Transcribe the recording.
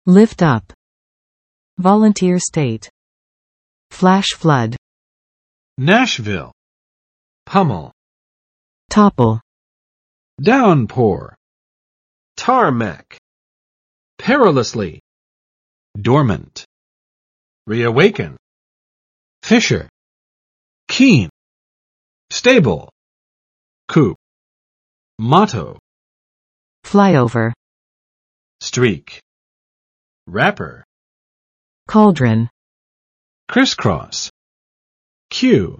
Lift up. Volunteer state. Flash flood. Nashville. Pummel. Topple. Downpour. Tarmac. Perilously. Dormant. Reawaken. Fisher. Keen. Stable. Coop. Motto. Flyover. Streak. Wrapper. Cauldron. Crisscross. Cue.